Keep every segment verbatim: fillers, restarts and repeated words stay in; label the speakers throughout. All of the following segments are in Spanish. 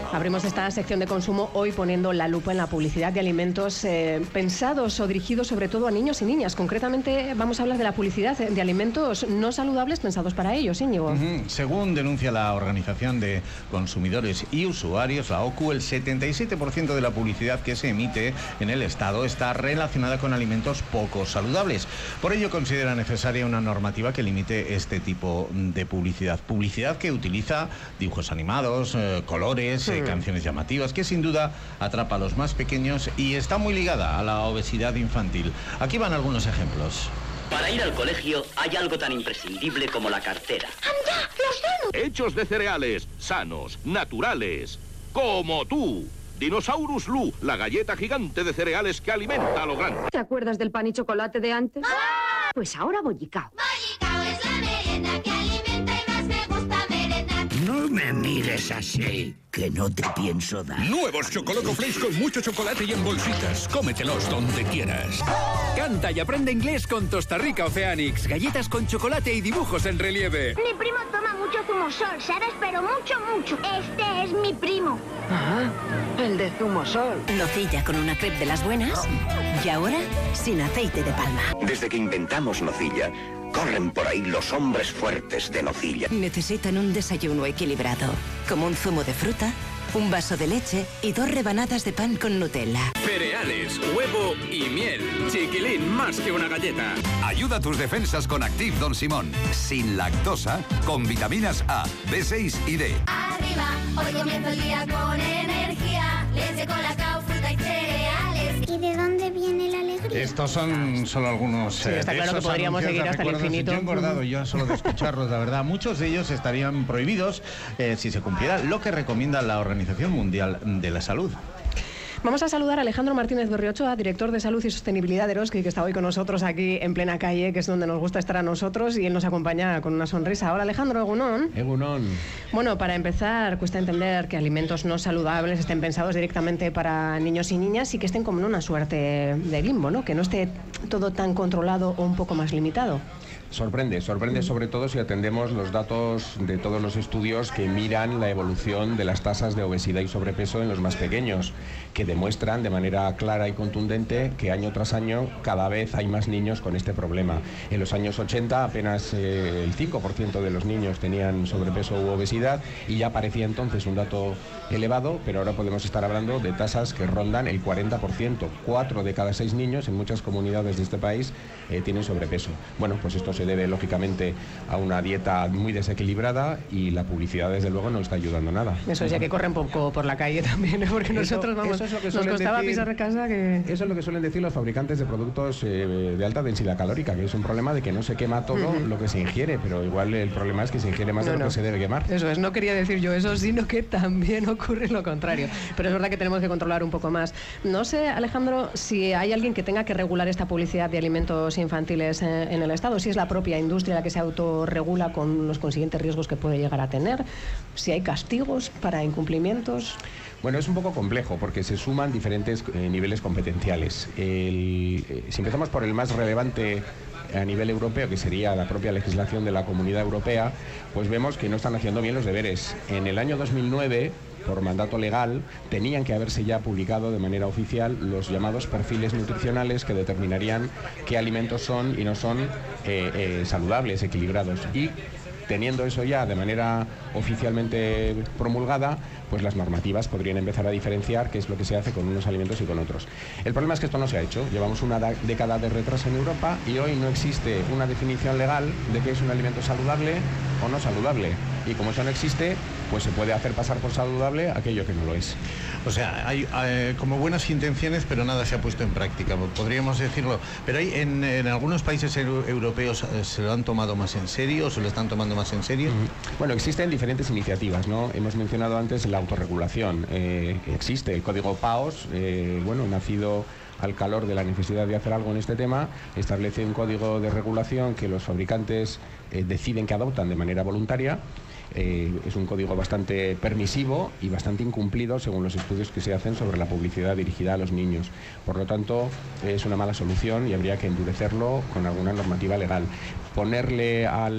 Speaker 1: Abrimos esta sección de consumo hoy poniendo la lupa en la publicidad de alimentos eh, pensados o dirigidos sobre todo a niños y niñas. Concretamente vamos a hablar de la publicidad de alimentos no saludables pensados para ellos, Íñigo.
Speaker 2: Uh-huh. Según denuncia la Organización de Consumidores y Usuarios, la O C U, el setenta y siete por ciento de la publicidad que se emite en el Estado está relacionada con alimentos poco saludables. Por ello considera necesaria una normativa que limite este tipo de publicidad. Publicidad que utiliza dibujos animados, eh, colores, sí. eh, canciones llamativas, que sin duda atrapa a los más pequeños y está muy ligada a la obesidad infantil. Aquí van algunos ejemplos.
Speaker 3: Para ir al colegio hay algo tan imprescindible como la cartera.
Speaker 4: ¡Anda, los donuts!
Speaker 5: Hechos de cereales, sanos, naturales, como tú. Dinosaurus Lu, la galleta gigante de cereales que alimenta a lo grande.
Speaker 4: ¿Te acuerdas del pan y chocolate de antes? ¡Ah! Pues ahora bollicao.
Speaker 6: Bollicao es la merienda que alimenta y más me gusta merendar.
Speaker 7: No me mires así, que no te pienso dar.
Speaker 8: Nuevos Chocoloco Flakes con mucho chocolate y en bolsitas. Cómetelos donde quieras.
Speaker 9: Canta y aprende inglés con Tosta Rica Oceanics. Galletas con chocolate y dibujos en relieve.
Speaker 10: Mi primo toma mucho zumosol, ¿sabes? Pero mucho, mucho. Este es mi primo.
Speaker 4: Ah, el de zumosol.
Speaker 11: Nocilla con una crepe de las buenas. Y ahora, sin aceite de palma.
Speaker 12: Desde que inventamos nocilla, corren por ahí los hombres fuertes de nocilla.
Speaker 11: Necesitan un desayuno equilibrado, como un zumo de fruta, un vaso de leche y dos rebanadas de pan con Nutella.
Speaker 9: Cereales, huevo y miel. Chiquilín, más que una galleta.
Speaker 8: Ayuda a tus defensas con Activ Don Simón. Sin lactosa, con vitaminas A, B seis y D.
Speaker 6: Arriba, hoy comienzo el día con energía. Leche con cacao, fruta y cereales.
Speaker 10: ¿Y de dónde viene la alegría?
Speaker 2: Estos son solo algunos
Speaker 1: sí, está
Speaker 2: eh,
Speaker 1: claro que podríamos seguir hasta el infinito.
Speaker 2: Yo he engordado yo solo de escucharlos, la verdad. Muchos de ellos estarían prohibidos eh, si se cumpliera lo que recomienda la Organización Mundial de la Salud.
Speaker 1: Vamos a saludar a Alejandro Martínez Berriochoa, director de Salud y Sostenibilidad de Eroski, que está hoy con nosotros aquí en plena calle, que es donde nos gusta estar a nosotros, y él nos acompaña con una sonrisa. Hola, Alejandro, egunón.
Speaker 13: Egunón.
Speaker 1: Bueno, para empezar, cuesta entender que alimentos no saludables estén pensados directamente para niños y niñas y que estén como en una suerte de limbo, ¿no? Que no esté todo tan controlado o un poco más limitado.
Speaker 13: Sorprende, sorprende sobre todo si atendemos los datos de todos los estudios que miran la evolución de las tasas de obesidad y sobrepeso en los más pequeños, que demuestran de manera clara y contundente que año tras año cada vez hay más niños con este problema. En los años ochenta apenas eh, el cinco por ciento de los niños tenían sobrepeso u obesidad y ya parecía entonces un dato elevado, pero ahora podemos estar hablando de tasas que rondan el cuarenta por ciento. Cuatro de cada seis niños en muchas comunidades de este país eh, tienen sobrepeso. Bueno, pues esto se debe lógicamente a una dieta muy desequilibrada y la publicidad desde luego no está ayudando nada.
Speaker 1: Eso es, ya que corren poco por la calle también, ¿eh? Porque eso, nosotros vamos, eso es lo que nos costaba decir, pisar casa que...
Speaker 13: Eso es lo que suelen decir los fabricantes de productos eh, de alta densidad calórica, que es un problema de que no se quema todo uh-huh. lo que se ingiere, pero igual el problema es que se ingiere más no, de lo no. que se debe quemar.
Speaker 1: Eso es, no quería decir yo eso, sino que también ocurre lo contrario. Pero es verdad que tenemos que controlar un poco más. No sé, Alejandro, si hay alguien que tenga que regular esta publicidad de alimentos infantiles en, en el Estado, si es la propia industria la que se autorregula con los consiguientes riesgos que puede llegar a tener, si hay castigos para incumplimientos.
Speaker 13: Bueno, es un poco complejo porque se suman diferentes eh, niveles competenciales. El, eh, si empezamos por el más relevante a nivel europeo, que sería la propia legislación de la Comunidad Europea, pues vemos que no están haciendo bien los deberes. En el año dos mil nueve, por mandato legal, tenían que haberse ya publicado de manera oficial los llamados perfiles nutricionales que determinarían qué alimentos son y no son eh, eh, saludables, equilibrados. Y teniendo eso ya de manera oficialmente promulgada, pues las normativas podrían empezar a diferenciar qué es lo que se hace con unos alimentos y con otros. El problema es que esto no se ha hecho. Llevamos una década de retraso en Europa y hoy no existe una definición legal de qué es un alimento saludable o no saludable. Y como eso no existe, pues se puede hacer pasar por saludable aquello que no lo es.
Speaker 2: O sea, hay eh, como buenas intenciones, pero nada se ha puesto en práctica, podríamos decirlo. Pero hay en, en algunos países europeos eh, se lo han tomado más en serio, o se lo están tomando más en serio.
Speaker 13: Bueno, existen diferentes iniciativas, ¿no? Hemos mencionado antes la autorregulación. Eh, existe el código PAOS, eh, bueno, nacido al calor de la necesidad de hacer algo en este tema, establece un código de regulación que los fabricantes eh, deciden que adoptan de manera voluntaria. Eh, es un código bastante permisivo y bastante incumplido según los estudios que se hacen sobre la publicidad dirigida a los niños. Por lo tanto, es una mala solución y habría que endurecerlo con alguna normativa legal. Ponerle al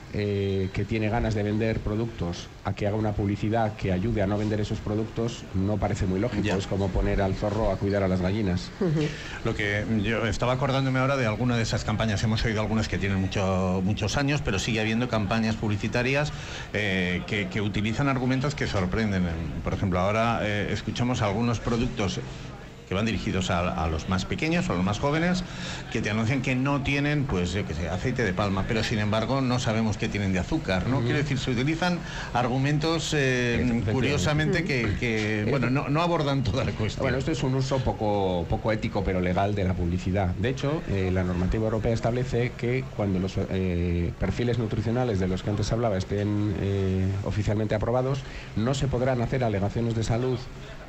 Speaker 13: eh, que tiene ganas de vender productos a que haga una publicidad que ayude a no vender esos productos no parece muy lógico. Ya. Es como poner al zorro a cuidar a las gallinas.
Speaker 2: Uh-huh. Lo que yo estaba acordándome ahora de alguna de esas campañas, hemos oído algunas que tienen mucho, muchos años, pero sigue habiendo campañas publicitarias eh, que, que utilizan argumentos que sorprenden. Por ejemplo, ahora eh, escuchamos algunos productos que van dirigidos a, a los más pequeños o a los más jóvenes, que te anuncian que no tienen, pues yo qué sé, aceite de palma, pero sin embargo no sabemos qué tienen de azúcar, ¿no? Uh-huh. Quiero decir, se utilizan argumentos eh, curiosamente que, que bueno, no, no abordan toda la cuestión.
Speaker 13: Bueno, esto es un uso poco, poco ético pero legal de la publicidad. De hecho, eh, la normativa europea establece que cuando los eh, perfiles nutricionales de los que antes hablaba estén eh, oficialmente aprobados, no se podrán hacer alegaciones de salud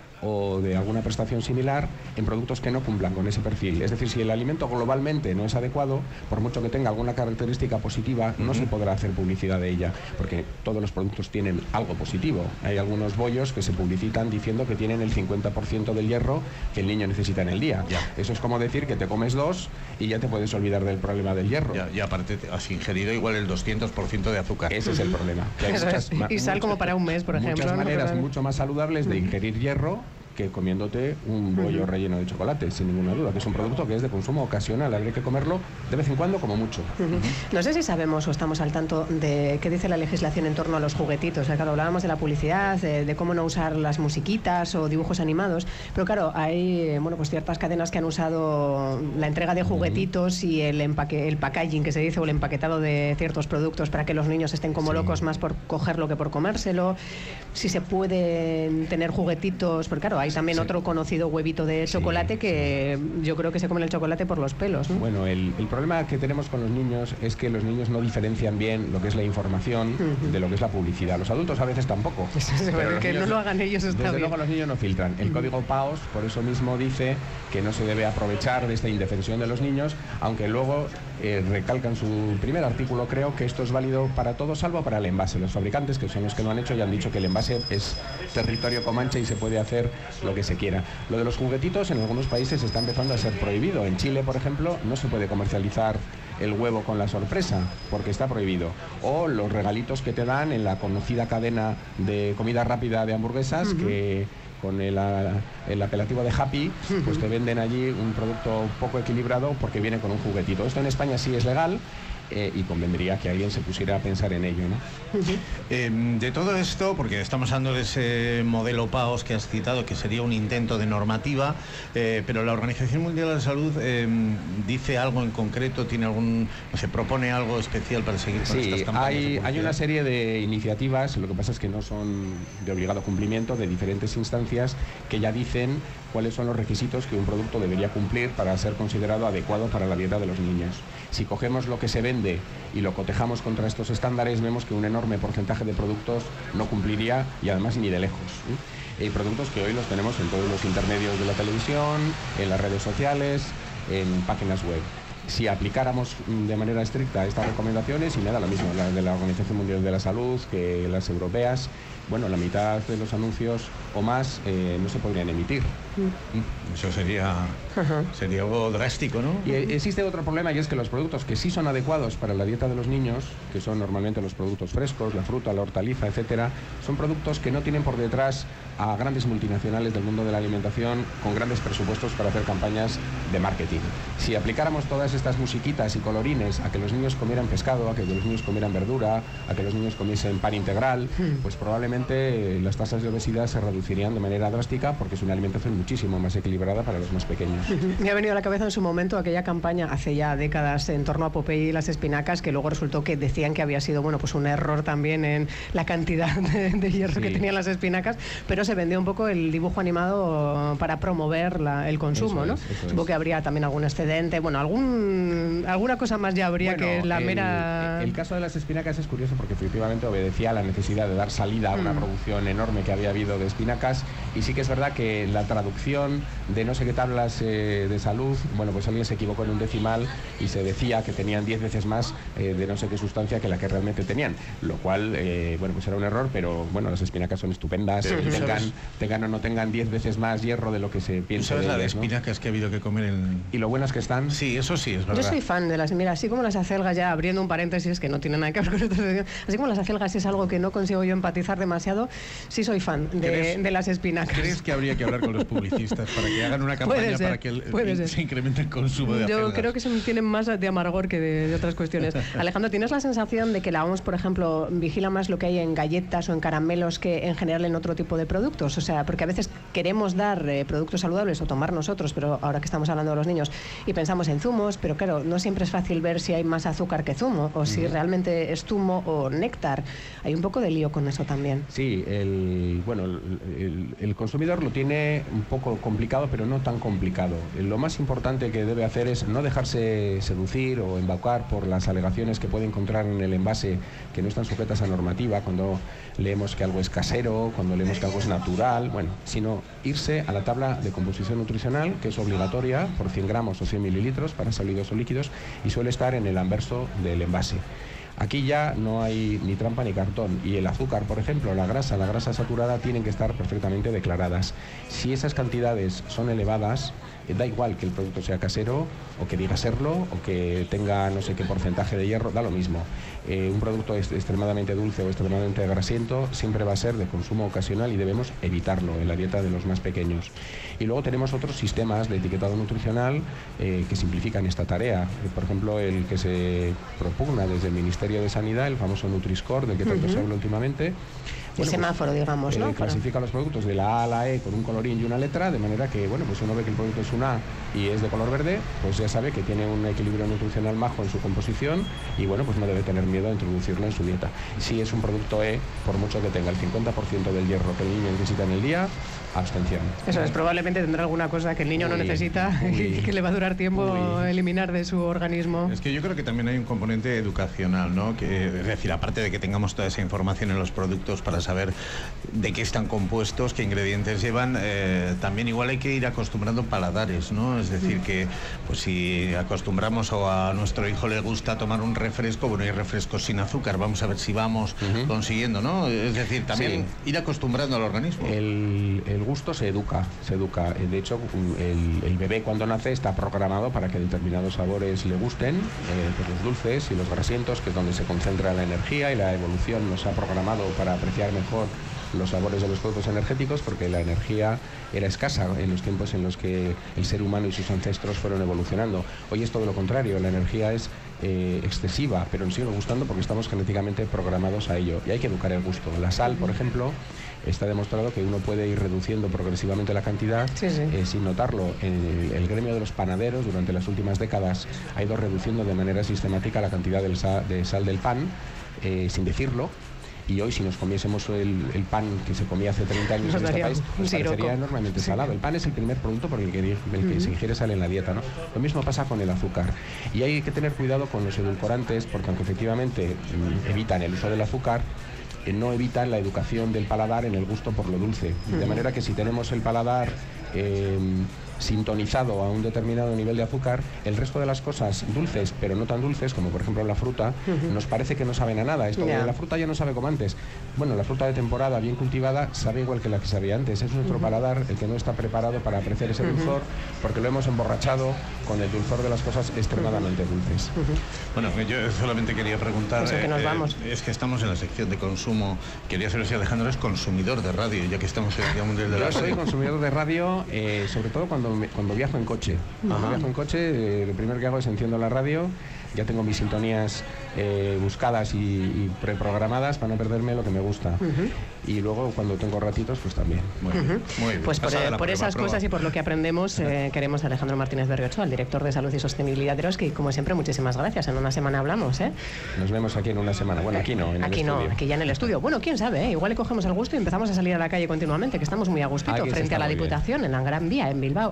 Speaker 13: o de alguna prestación similar en productos que no cumplan con ese perfil. Es decir, si el alimento globalmente no es adecuado, por mucho que tenga alguna característica positiva, uh-huh. no se podrá hacer publicidad de ella, porque todos los productos tienen algo positivo. Hay algunos bollos que se publicitan diciendo que tienen el cincuenta por ciento del hierro que el niño necesita en el día. Ya. Eso es como decir que te comes dos y ya te puedes olvidar del problema del hierro.
Speaker 2: Ya, y aparte has ingerido igual el doscientos por ciento de azúcar.
Speaker 13: Ese uh-huh. es el problema.
Speaker 1: Que hay muchas, y sal muchas, como para un mes, por ejemplo.
Speaker 13: Muchas maneras
Speaker 1: ¿no?
Speaker 13: mucho más saludables de ingerir hierro que comiéndote un bollo uh-huh. relleno de chocolate, sin ninguna duda, que es un producto que es de consumo ocasional, habría que comerlo de vez en cuando como mucho.
Speaker 1: Uh-huh. Uh-huh. No sé si sabemos o estamos al tanto de qué dice la legislación en torno a los juguetitos. Claro, hablábamos de la publicidad, de, de cómo no usar las musiquitas o dibujos animados, pero claro, hay bueno, pues ciertas cadenas que han usado la entrega de juguetitos uh-huh. y el empaque, el packaging que se dice, o el empaquetado de ciertos productos para que los niños estén como sí. locos más por cogerlo que por comérselo. Si se pueden tener juguetitos, porque claro, hay también sí. otro conocido huevito de chocolate sí, que sí. yo creo que se comen el chocolate por los pelos, ¿no?
Speaker 13: Bueno, el, el problema que tenemos con los niños es que los niños no diferencian bien lo que es la información uh-huh. de lo que es la publicidad. Los adultos a veces tampoco.
Speaker 1: Sí, pero que niños, no lo hagan ellos está
Speaker 13: desde
Speaker 1: bien.
Speaker 13: Luego los niños no filtran. El uh-huh. código PAOS por eso mismo dice que no se debe aprovechar de esta indefensión de los niños, aunque luego eh, recalcan su primer artículo, creo que esto es válido para todo salvo para el envase. Los fabricantes, que son los que lo han hecho, ya han dicho que el envase es territorio comanche y se puede hacer lo que se quiera. Lo de los juguetitos en algunos países está empezando a ser prohibido. En Chile, por ejemplo, no se puede comercializar el huevo con la sorpresa porque está prohibido. O los regalitos que te dan en la conocida cadena de comida rápida de hamburguesas uh-huh. que con el, el apelativo de Happy, pues te venden allí un producto poco equilibrado porque viene con un juguetito. Esto en España sí es legal. Eh, y convendría que alguien se pusiera a pensar en ello, ¿no?
Speaker 2: Uh-huh. Eh, de todo esto, porque estamos hablando de ese modelo PAOS que has citado, que sería un intento de normativa, eh, pero la Organización Mundial de la Salud eh, dice algo en concreto, tiene algún, no sé, propone algo especial para seguir con
Speaker 13: sí,
Speaker 2: estas campañas.
Speaker 13: Hay, hay una serie de iniciativas, lo que pasa es que no son de obligado cumplimiento, de diferentes instancias que ya dicen cuáles son los requisitos que un producto debería cumplir para ser considerado adecuado para la dieta de los niños. Si cogemos lo que se vende y lo cotejamos contra estos estándares, vemos que un enorme porcentaje de productos no cumpliría, y además ni de lejos. ¿eh? Hay productos que hoy los tenemos en todos los intermedios de la televisión, en las redes sociales, en páginas web. Si aplicáramos de manera estricta estas recomendaciones, y me da lo mismo las de la Organización Mundial de la Salud que las europeas, bueno, la mitad de los anuncios o más eh, no se podrían emitir.
Speaker 2: Mm. Eso sería, sería algo drástico, ¿no?
Speaker 13: Y existe otro problema, y es que los productos que sí son adecuados para la dieta de los niños, que son normalmente los productos frescos, la fruta, la hortaliza, etcétera, son productos que no tienen por detrás a grandes multinacionales del mundo de la alimentación con grandes presupuestos para hacer campañas de marketing. Si aplicáramos todas estas musiquitas y colorines a que los niños comieran pescado, a que los niños comieran verdura, a que los niños comiesen pan integral, pues probablemente las tasas de obesidad se reducirían de manera drástica, porque es una alimentación muchísimo más equilibrada para los más pequeños.
Speaker 1: Me ha venido a la cabeza en su momento aquella campaña hace ya décadas en torno a Popeye y las espinacas, que luego resultó que decían que había sido bueno pues un error también en la cantidad de, de hierro sí. que tenían las espinacas, pero se vendió un poco el dibujo animado para promover la, el consumo, eso ¿no? Es, Supongo es. que habría también algún excedente, bueno, algún alguna cosa más ya habría bueno, que la
Speaker 13: el,
Speaker 1: mera...
Speaker 13: El caso de las espinacas es curioso porque efectivamente obedecía a la necesidad de dar salida a una mm. producción enorme que había habido de espinacas, y sí que es verdad que la traducción de no sé qué tablas eh, de salud, bueno, pues alguien se equivocó en un decimal y se decía que tenían diez veces más eh, de no sé qué sustancia que la que realmente tenían, lo cual, eh, bueno, pues era un error, pero bueno, las espinacas son estupendas, sí, y tengan, tengan o no tengan diez veces más hierro de lo que se piensa.
Speaker 2: ¿Sabes
Speaker 13: de
Speaker 2: la de
Speaker 13: ellas,
Speaker 2: espinacas, ¿no? que ha habido que comer en...
Speaker 13: Y lo buenas que están.
Speaker 2: Sí, eso sí, es verdad.
Speaker 1: Yo soy fan de las, mira, así como las acelgas, ya abriendo un paréntesis que no tiene nada que ver con esto, así como las acelgas es algo que no consigo yo empatizar demasiado, sí soy fan de, de las espinacas.
Speaker 2: ¿Crees que habría que hablar con los publicistas para que hagan una campaña
Speaker 1: ser,
Speaker 2: para que el, el, se incremente el consumo de acelgas?
Speaker 1: Yo creo que eso tienen más de amargor que de, de otras cuestiones. Alejandro, ¿tienes la sensación de que la O M S, por ejemplo, vigila más lo que hay en galletas o en caramelos que en general en otro tipo de productos? O sea, porque a veces queremos dar eh, productos saludables o tomar nosotros, pero ahora que estamos hablando de los niños y pensamos en zumos, pero claro, no siempre es fácil ver si hay más azúcar que zumo o si realmente es zumo o néctar. Hay un poco de lío con eso también.
Speaker 13: Sí, el, bueno, el, el consumidor lo tiene un poco complicado, pero no tan complicado. Lo más importante que debe hacer es no dejarse seducir o embaucar por las alegaciones que puede encontrar en el envase que no están sujetas a normativa, cuando leemos que algo es casero, cuando leemos que algo es natural, bueno, sino irse a la tabla de composición nutricional, que es obligatoria por cien gramos o cien mililitros para sólidos o líquidos y suele estar en el anverso del envase. Aquí ya no hay ni trampa ni cartón, y el azúcar, por ejemplo, la grasa, la grasa saturada tienen que estar perfectamente declaradas. Si esas cantidades son elevadas, eh, da igual que el producto sea casero o que diga serlo o que tenga no sé qué porcentaje de hierro, da lo mismo. Eh, un producto es extremadamente dulce o extremadamente grasiento siempre va a ser de consumo ocasional y debemos evitarlo en la dieta de los más pequeños. Y luego tenemos otros sistemas de etiquetado nutricional eh, que simplifican esta tarea. Eh, por ejemplo, el que se propugna desde el Ministerio de Sanidad, el famoso Nutri-Score, del que tanto uh-huh. se habla últimamente.
Speaker 1: El bueno, semáforo, pues, digamos, ¿no?
Speaker 13: Eh, clasifica los productos de la A a la E con un colorín y una letra, de manera que, bueno, pues uno ve que el producto es un A y es de color verde, pues ya sabe que tiene un equilibrio nutricional majo en su composición y, bueno, pues no debe tener miedo a introducirlo en su dieta. Si es un producto E, por mucho que tenga el cincuenta por ciento del hierro que el niño necesita en el día, abstención.
Speaker 1: Eso es, probablemente tendrá alguna cosa que el niño muy, no necesita muy, y que le va a durar tiempo muy. eliminar de su organismo.
Speaker 2: Es que yo creo que también hay un componente educacional, ¿no? Que, es decir, aparte de que tengamos toda esa información en los productos para saber de qué están compuestos, qué ingredientes llevan, eh, también igual hay que ir acostumbrando paladares, ¿no? Es decir, que pues si acostumbramos o a nuestro hijo le gusta tomar un refresco, bueno, hay refrescos sin azúcar, vamos a ver si vamos uh-huh. consiguiendo, ¿no? Es decir, también sí. ir acostumbrando al organismo.
Speaker 13: El, el gusto se educa, se educa. De hecho, el, el bebé cuando nace está programado para que determinados sabores le gusten, eh, pues los dulces y los grasientos, que es donde se concentra la energía, y la evolución nos ha programado para apreciar mejor los sabores de los productos energéticos, porque la energía era escasa en los tiempos en los que el ser humano y sus ancestros fueron evolucionando. Hoy es todo lo contrario, la energía es eh, excesiva, pero nos sigue gustando porque estamos genéticamente programados a ello, y hay que educar el gusto. La sal, por ejemplo, está demostrado que uno puede ir reduciendo progresivamente la cantidad sí, sí. Eh, sin notarlo. El, el gremio de los panaderos durante las últimas décadas ha ido reduciendo de manera sistemática la cantidad del sal, de sal del pan, eh, sin decirlo. Y hoy, si nos comiésemos el, el pan que se comía hace treinta años en este país, nos parecería enormemente sí. salado. El pan es el primer producto por el que, el que uh-huh. se ingiere sal en la dieta, ¿no? Lo mismo pasa con el azúcar. Y hay que tener cuidado con los edulcorantes, porque aunque efectivamente evitan el uso del azúcar, eh, no evitan la educación del paladar en el gusto por lo dulce. Uh-huh. De manera que si tenemos el paladar Eh, sintonizado a un determinado nivel de azúcar, el resto de las cosas dulces, pero no tan dulces, como por ejemplo la fruta, uh-huh. nos parece que no saben a nada. Esto yeah. de la fruta ya no sabe como antes. Bueno, la fruta de temporada, bien cultivada, sabe igual que la que sabía antes. Es nuestro uh-huh. paladar el que no está preparado para apreciar ese dulzor, uh-huh. porque lo hemos emborrachado con el dulzor de las cosas extremadamente uh-huh. dulces.
Speaker 2: Uh-huh. Bueno, yo solamente quería preguntar,
Speaker 1: Eso que nos
Speaker 2: eh,
Speaker 1: vamos.
Speaker 2: es que estamos en la sección de consumo. Quería saber si Alejandro es consumidor de radio, ya que estamos en el Día Mundial de la Radio.
Speaker 13: Yo soy consumidor de radio. Eh, sobre todo cuando, me, cuando viajo en coche. Cuando Ajá. viajo en coche, eh, lo primero que hago es enciendo la radio, ya tengo mis sintonías eh, buscadas y, y preprogramadas para no perderme lo que me gusta. Uh-huh. Y luego cuando tengo ratitos, pues también.
Speaker 2: Muy bien.
Speaker 1: Uh-huh. Muy bien. Pues por, por prueba, esas prueba. cosas y por lo que aprendemos, eh, queremos a Alejandro Martínez Berriocho, al director de Salud y Sostenibilidad de Eroski. Como siempre, muchísimas gracias. En una semana hablamos, ¿eh?
Speaker 13: Nos vemos aquí en una semana. Bueno, aquí no, en
Speaker 1: aquí
Speaker 13: el
Speaker 1: no,
Speaker 13: estudio.
Speaker 1: Aquí ya en el estudio. Bueno, quién sabe, ¿eh? Igual le cogemos el gusto y empezamos a salir a la calle continuamente, que estamos muy a gustito, frente a la Diputación, bien. en la Gran Vía, en Bilbao.